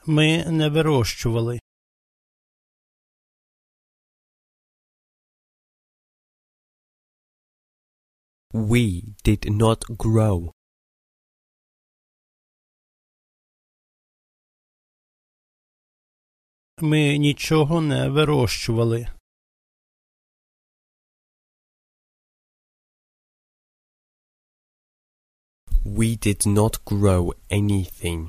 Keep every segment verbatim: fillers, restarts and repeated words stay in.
Ми не вирощували. We did not grow. Ми нічого не вирощували. We did not grow anything.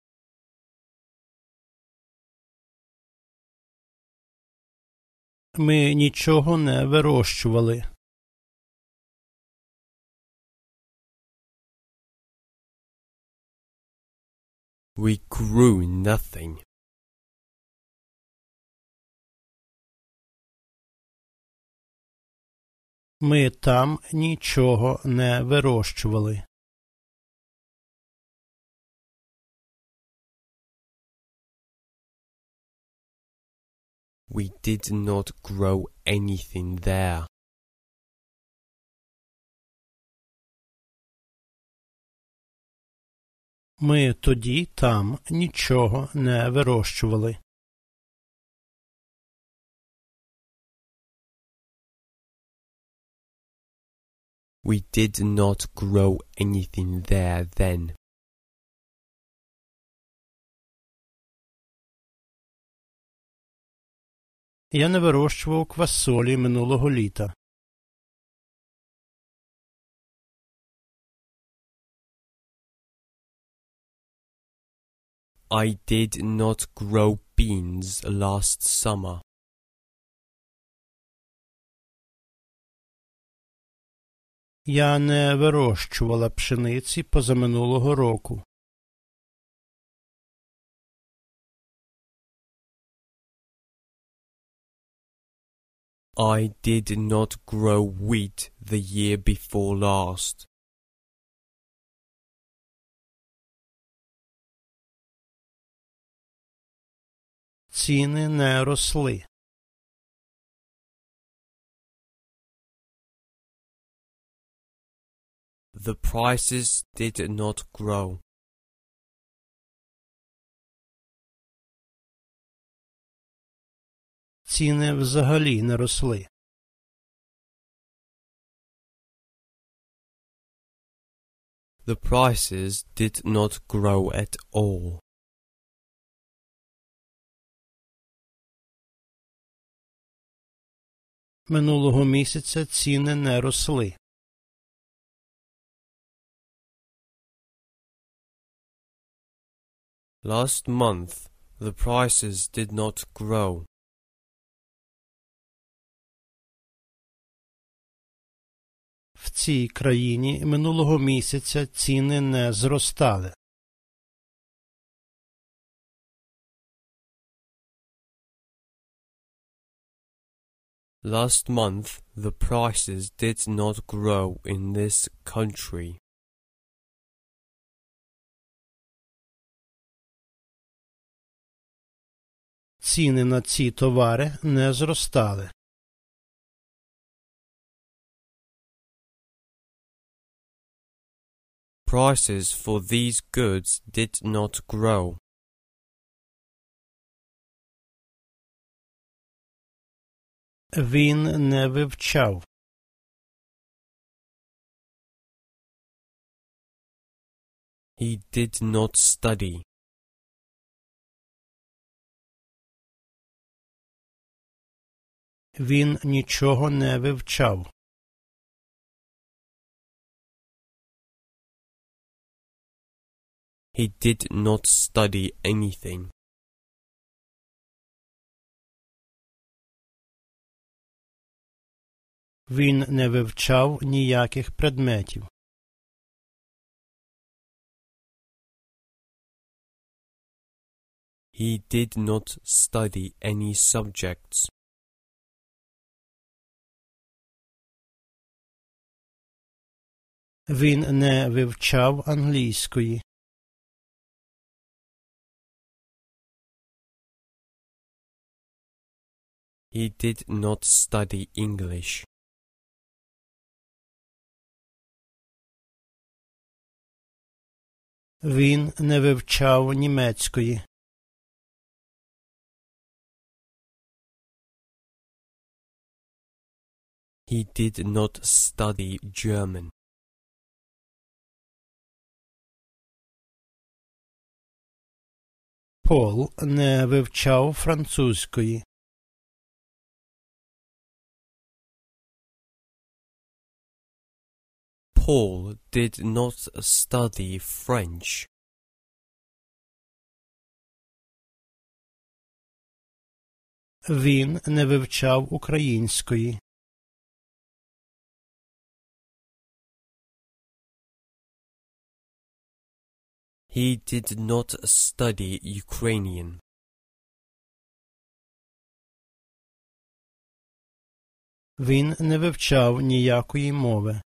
Ми нічого не вирощували. We grew nothing. Ми там нічого не вирощували. We did not grow anything there. Ми тоді там нічого не вирощували. We did not grow anything there then. Я не вирощував квасолі минулого літа. I did not grow beans last summer. Я не вирощувала пшениці позаминулого року. I did not grow wheat the year before last. Ціни не росли. The prices did not grow. Ціни взагалі не росли. The prices did not grow at all. Минулого місяця ціни не росли. Last month, the prices did not grow. В цій країні минулого місяця ціни не зростали. Last month, the prices did not grow in this country. Ціни на ці товари не зростали. Prices for these goods did not grow. Він не вивчав. He did not study. Він нічого не вивчав. He did not study anything. Він не вивчав ніяких предметів. He did not study any subjects. Він не вивчав англійської. He did not study English. Він не вивчав німецької. He did not study German. Пол не вивчав французької. Paul did not study French. Він не вивчав української. He did not study Ukrainian. Він не вивчав ніякої мови.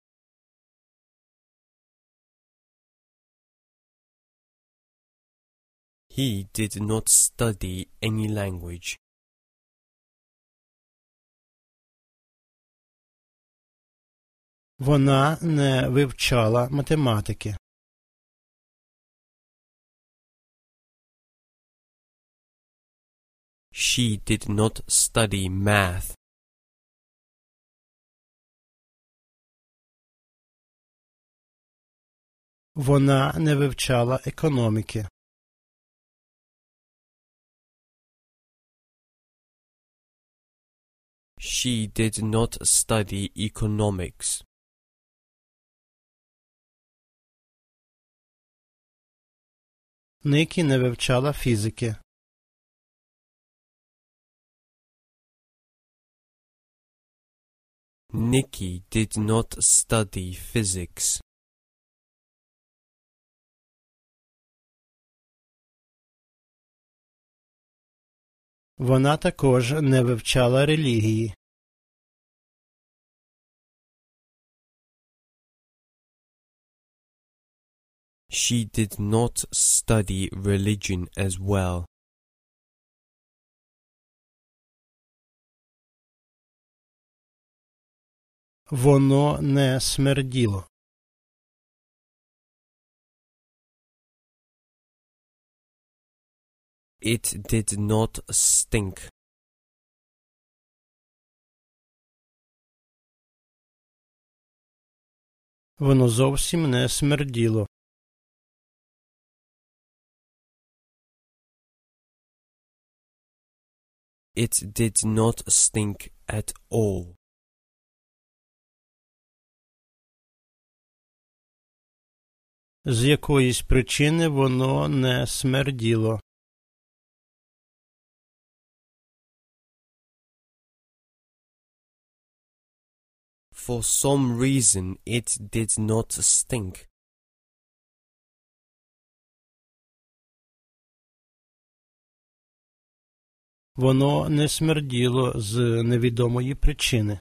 He did not study any language. Вона не вивчала математики. She did not study math. Вона не вивчала економіки. She did not study economics. Нікі не вивчала фізики. Nikki did not study physics. Вона також не вивчала релігії. She did not study religion as well. Воно не смерділо. It did not stink. Воно зовсім не смерділо. It did not stink at all. З якоїсь причини воно не смерділо. For some reason it did not stink. Воно не смерділо з невідомої причини.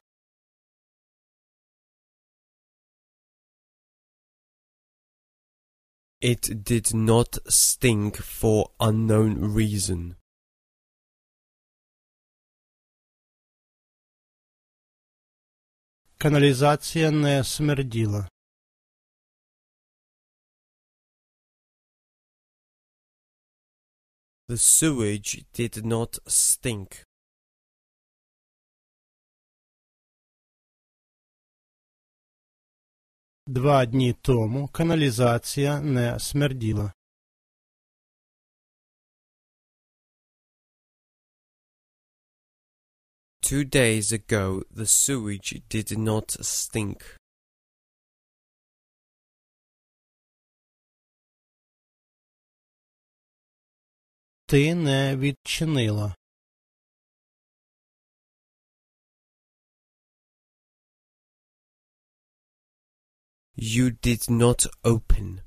It did not stink for unknown reason. Каналізація не смерділа. The sewage did not stink. Два дні тому каналізація не смерділа. Two days ago the sewage did not stink. Ти не відчинила. You did not open.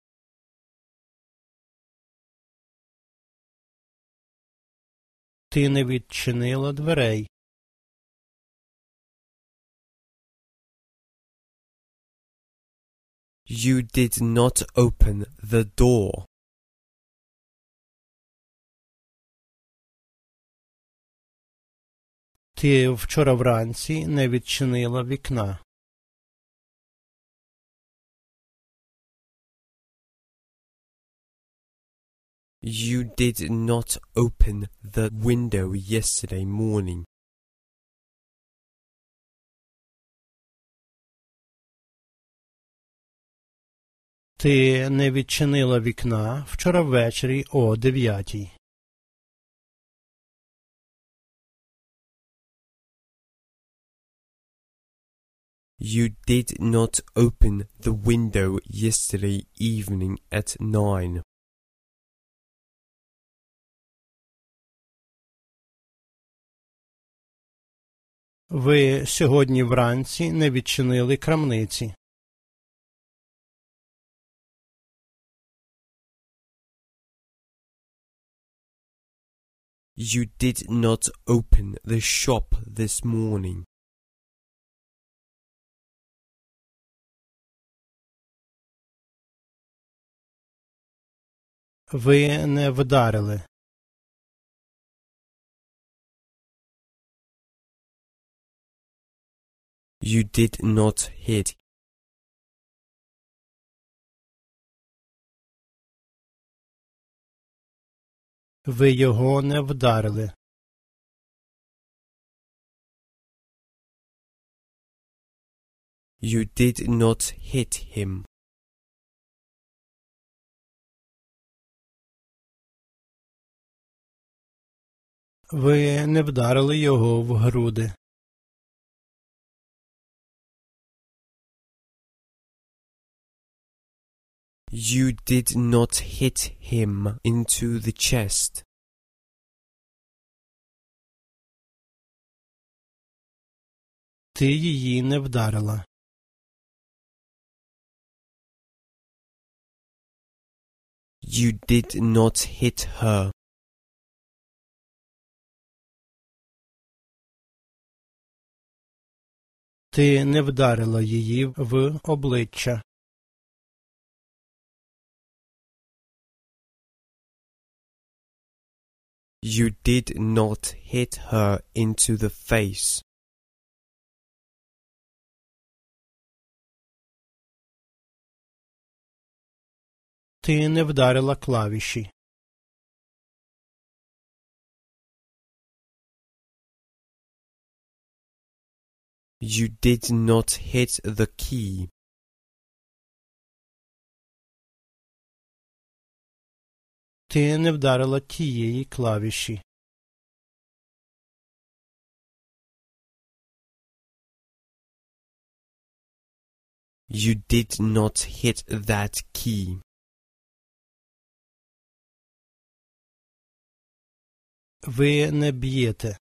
Ти не відчинила дверей. You did not open the door. Ти вчора вранці не відчинила вікна. You did not open the window yesterday morning. Ти не відчинила вікна вчора ввечері о дев'ятій. You did not open the window yesterday evening at nine. Ви сьогодні вранці не відчинили крамниці. You did not open the shop this morning. Ви не вдарили. You did not hit. Ви його не вдарили. You did not hit him. Ви не вдарили його в груди. You did not hit him into the chest. Ти її не вдарила. You did not hit her. Ти не вдарила її в обличчя. You did not hit her into the face. Ти не вдарила клавіші. You did not hit the key. Ти не вдарила тієї клавіші. You did not hit that key. Ви не б'єте.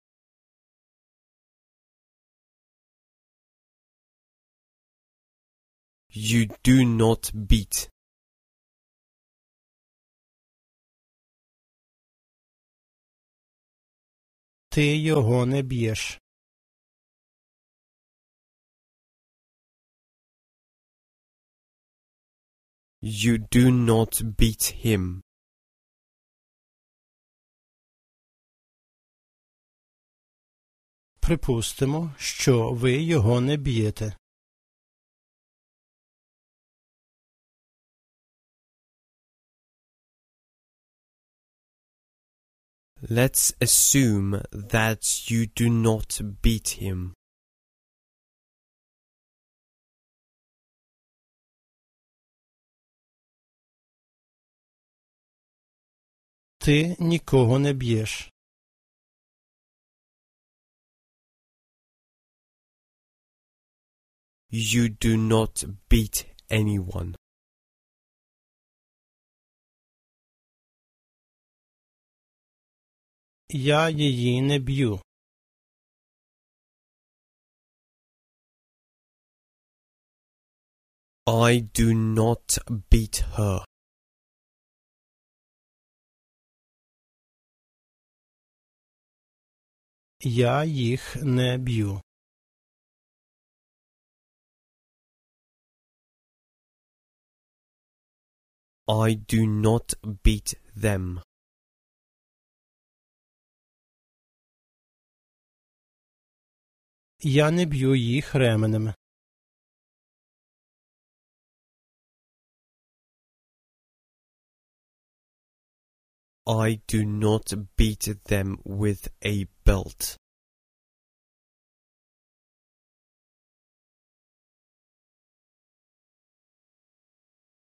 You do not beat. Ти його не б'єш. You do not beat him. Припустимо, що ви його не б'єте. Let's assume that you do not beat him. Ти нікого не б'єш. You do not beat anyone. Я її не б'ю. I do not beat her. Я їх не б'ю. I do not beat them. Я не б'ю їх ременем. I do not beat them with a belt.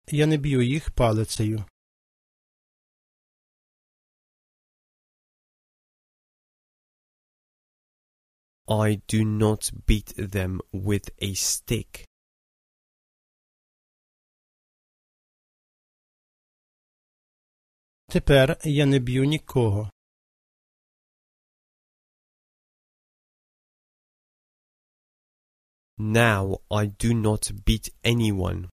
я не б'ю їх палицею. I do not beat them with a stick. Тепер я не б'ю нікого. Now I do not beat anyone.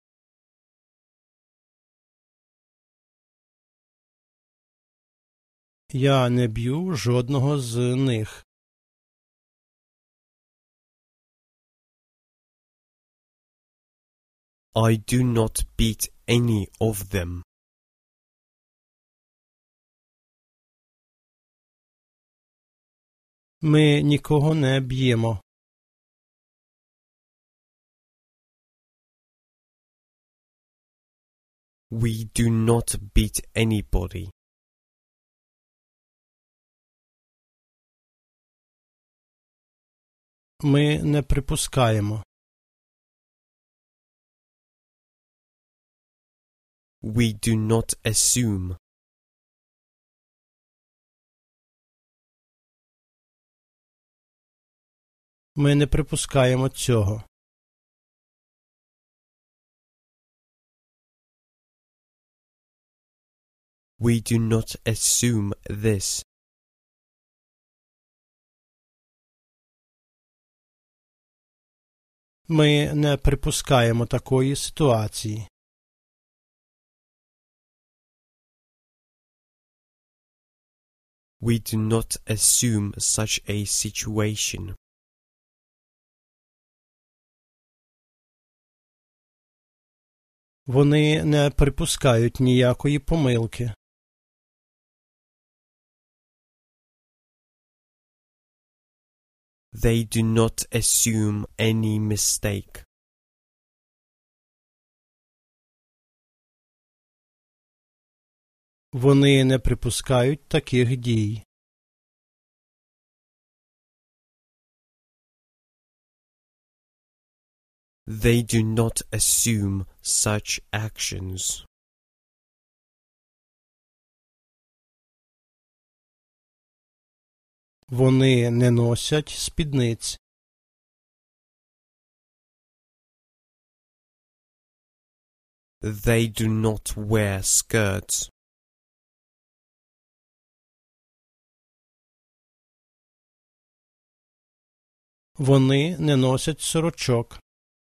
Я не б'ю жодного з них. I do not beat any of them. Ми нікого не б'ємо. We do not beat anybody. Ми не припускаємо. We do not assume. Ми не припускаємо цього. We do not assume this. Ми не припускаємо такої ситуації. We do not assume such a situation. Вони не припускають ніякої помилки. They do not assume any mistake. Вони не припускають таких дій. They do not assume such actions. Вони не носять спідниць. They do not wear skirts. Вони не носять сорочок.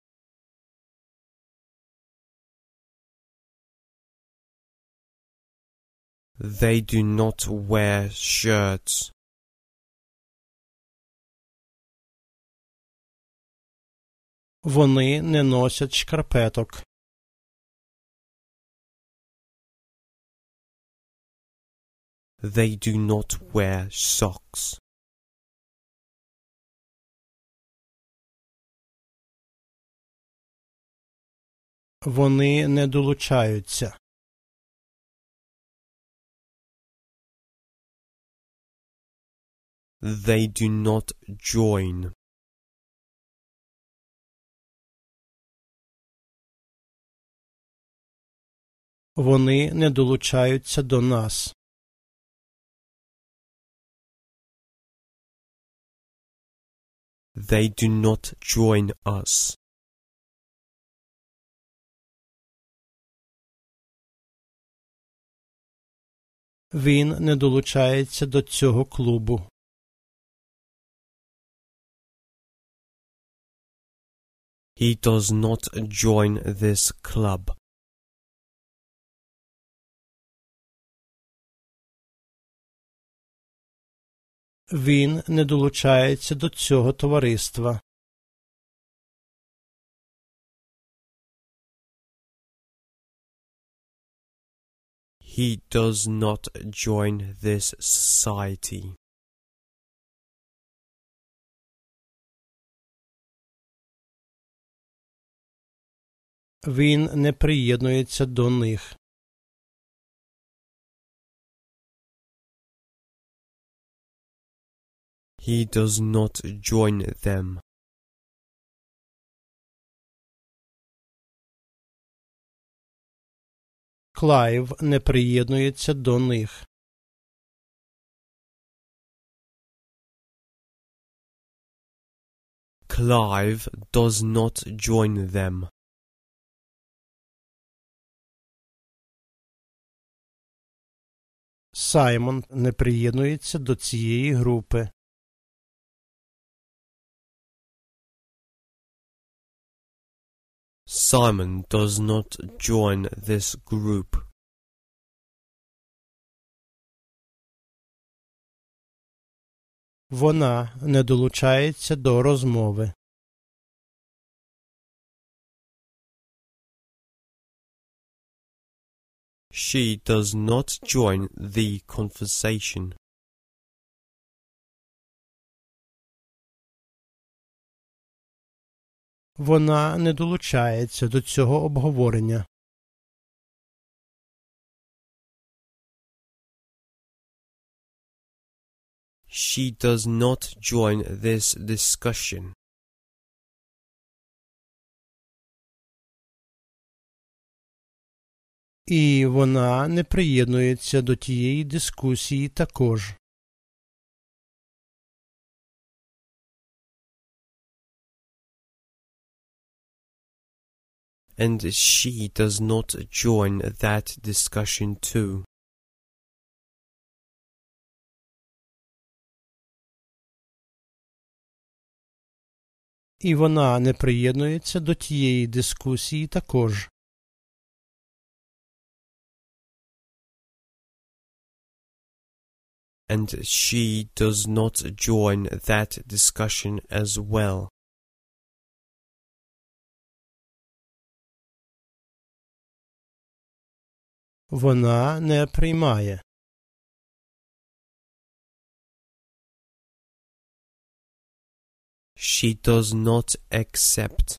They do not wear shirts. Вони не носять шкарпеток. They do not wear socks. Вони не долучаються. They do not join. Вони не долучаються до нас. They do not join us. Він не долучається до цього клубу. He does not join this club. Він не долучається до цього товариства. He does not join this society. Він не приєднується до них. He does not join them. Клайв не приєднується до них. Clive does not join them. Саймон не приєднується до цієї групи. Simon does not join this group. Вона не долучається до розмови. She does not join the conversation. Вона не долучається до цього обговорення. She does not join this discussion. І вона не приєднується до тієї дискусії також. And she does not join that discussion too. І вона не приєднується до тієї дискусії також. And she does not join that discussion as well. Вона не приймає. She does not accept.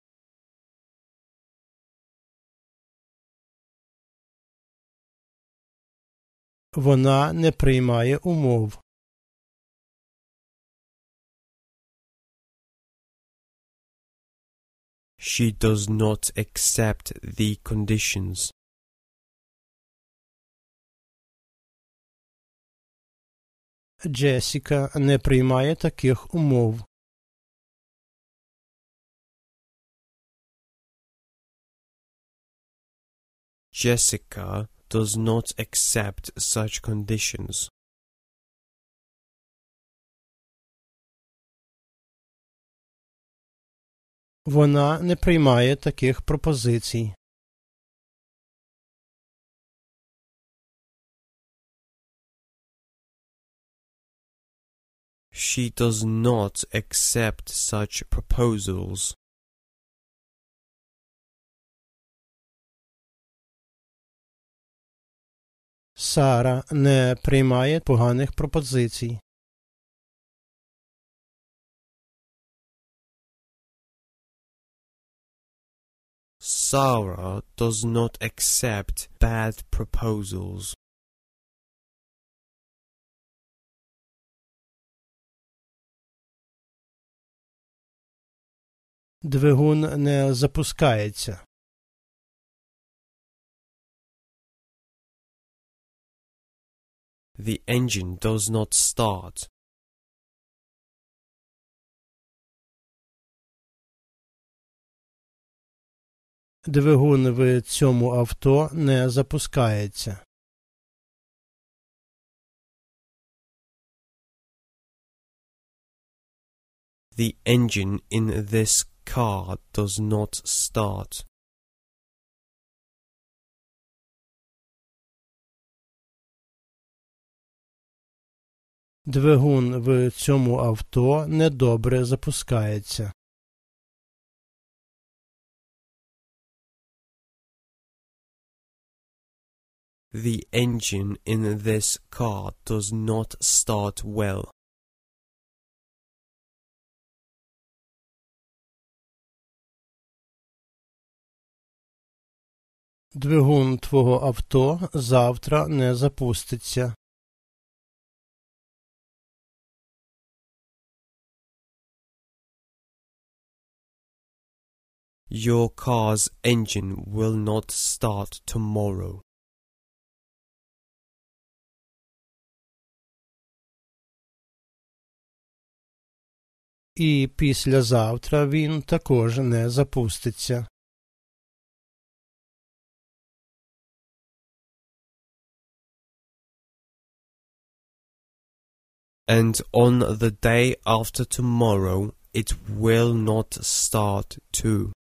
Вона не приймає умов. She does not accept the conditions. Джесіка не приймає таких умов. Jessica does not accept such conditions. Вона не приймає таких пропозицій. She does not accept such proposals. Сара не приймає поганих пропозицій. Sarah does not accept bad proposals. Двигун не запускається. The engine does not start. Двигун в цьому авто не запускається. The engine in this car does not start. Двигун в цьому авто недобре запускається. The engine in this car does not start well. Двигун твого авто завтра не запуститься. Your car's engine will not start tomorrow. І післязавтра він також не запуститься. And on the day after tomorrow it will not start too.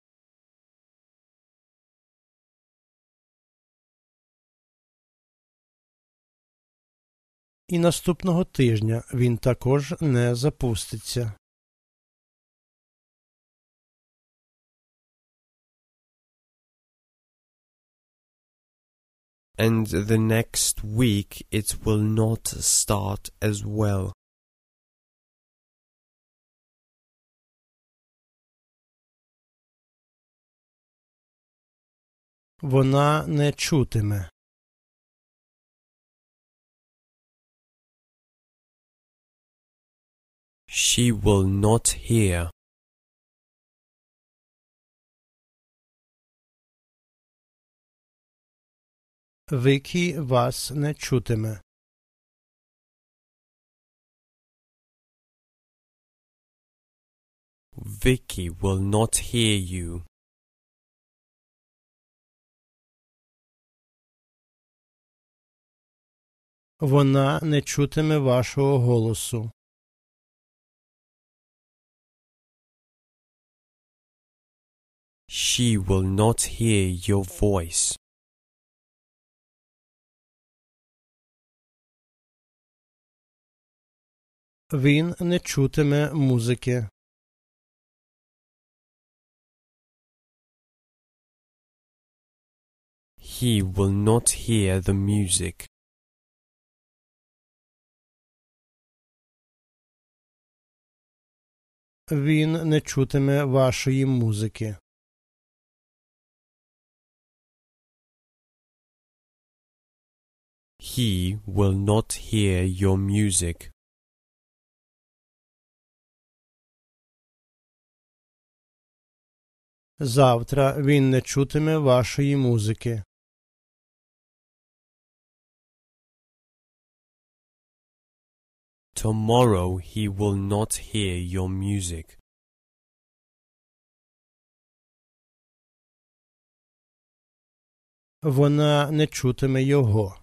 І наступного тижня він також не запуститься. And the next week it will not start as well. Вона не чутиме. She will not hear. Вікі вас не чутиме. Vicky will not hear you. Вона не чутиме вашого голосу. She will not hear your voice. Він не чутиме музики. He will not hear the music. Він не чутиме вашої музики. He will not hear your music. Завтра він не чутиме вашої музики. Tomorrow he will not hear your music. Вона не чутиме його.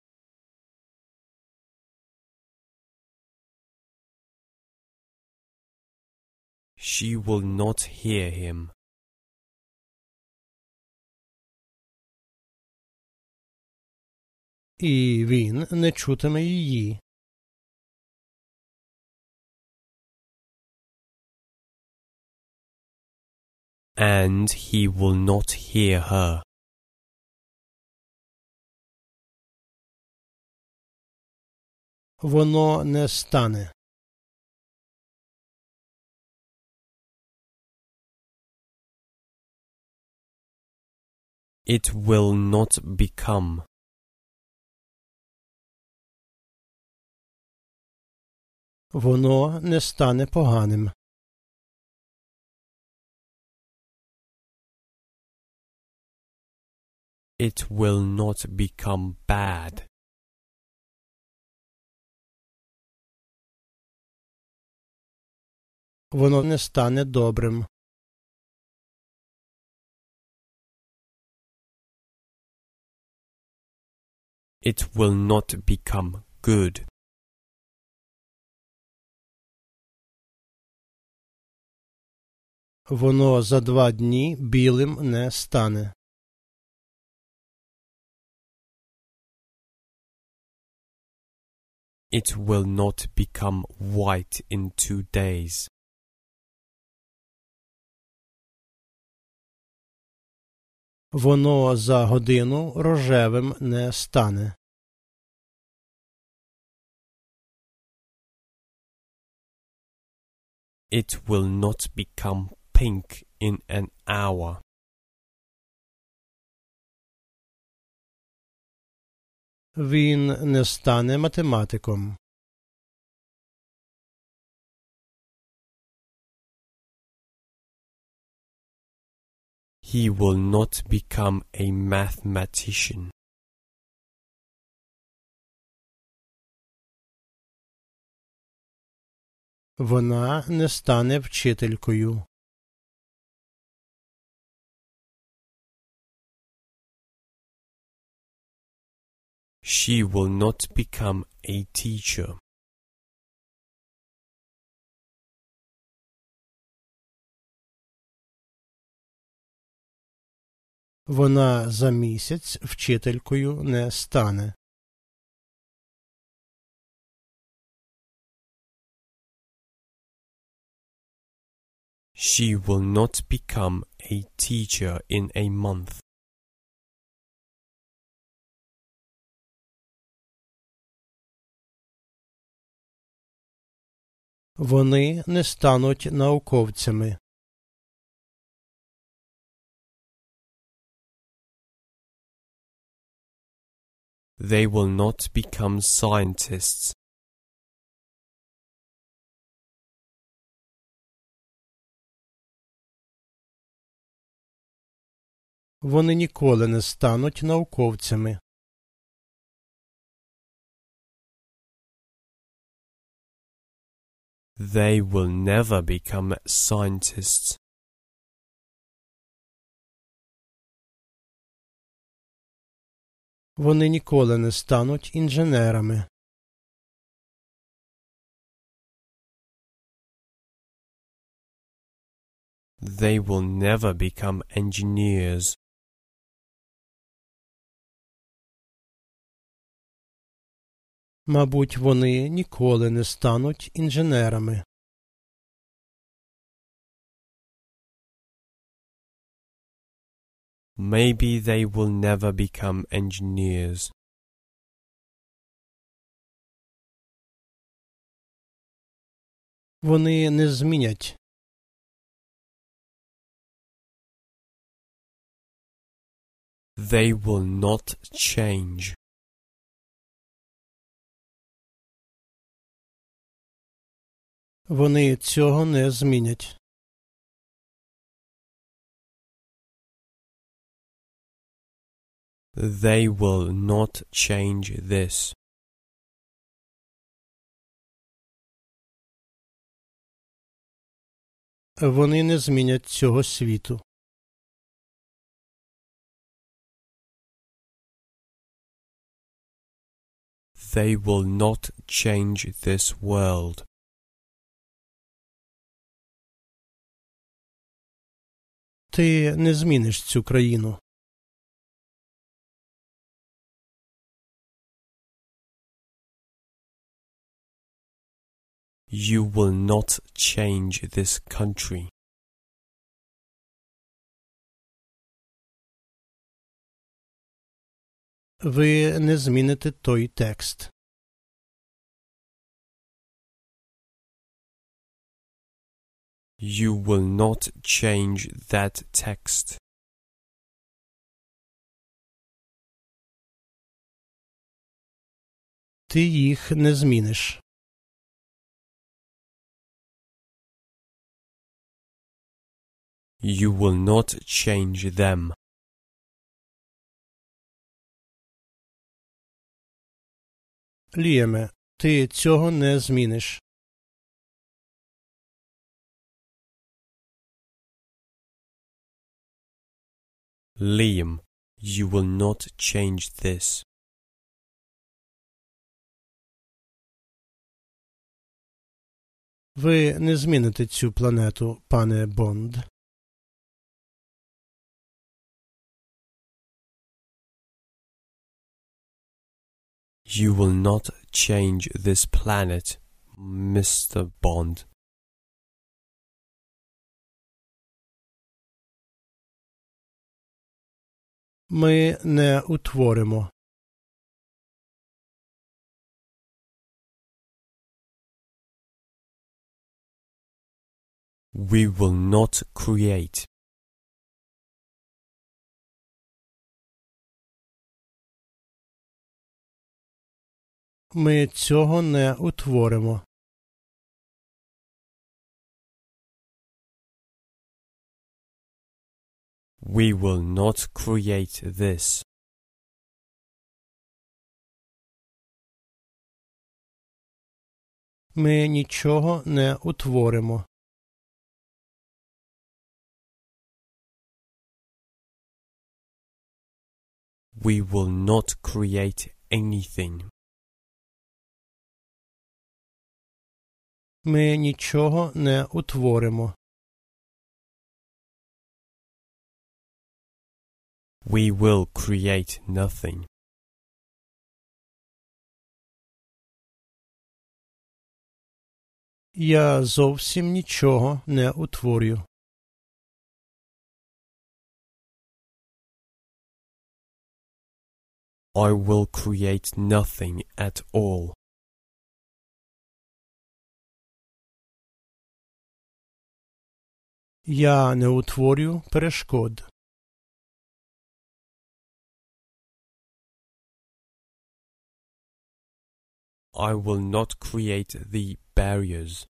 She will not hear him. І він не чутиме її. And he will not hear her. Воно не стане. It will not become. Воно не стане поганим. It will not become bad. Воно не стане добрим. It will not become good. Воно за два дні білим не стане. It will not become white in two days. Воно за годину рожевим не стане. It will not become pink in an hour. Він не стане математиком. He will not become a mathematician. Вона не стане вчителькою. She will not become a teacher. Вона за місяць вчителькою не стане. She will not become a teacher in a month. Вони не стануть науковцями. They will not become scientists. Вони ніколи не стануть науковцями. They will never become scientists. Вони ніколи не стануть інженерами. They will never become engineers. Мабуть, вони ніколи не стануть інженерами. Maybe they will never become engineers. Вони не змінять. They will not change. Вони цього не змінять. They will not change this. Вони не змінять цього світу. They will not change this world. Ти не зміниш цю країну. You will not change this country. Ви не зміните той текст. You will not change that text. Ти їх не зміниш. You will not change them. Ліаме, ти цього не зміниш. Liam, you will not change this. Ви не зміните цю планету, пане Бонд. You will not change this planet, містер Бонд. Ми не утворимо. We will not create. Ми цього не утворимо. We will not create this. Ми нічого не утворимо. We will not create anything. Ми нічого не утворимо. We will create nothing. Я зовсім нічого не утворю. I will create nothing at all. Я не утворю перешкод. I will not create the barriers.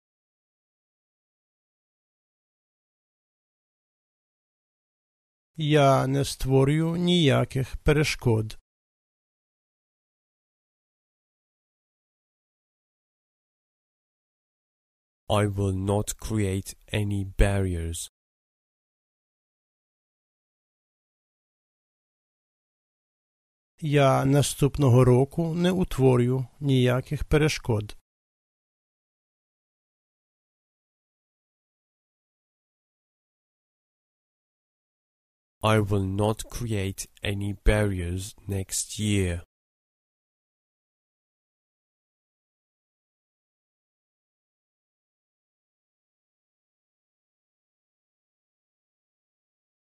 Я не створю ніяких перешкод. I will not create any barriers. Я наступного року не утворю ніяких перешкод. I will not create any barriers next year.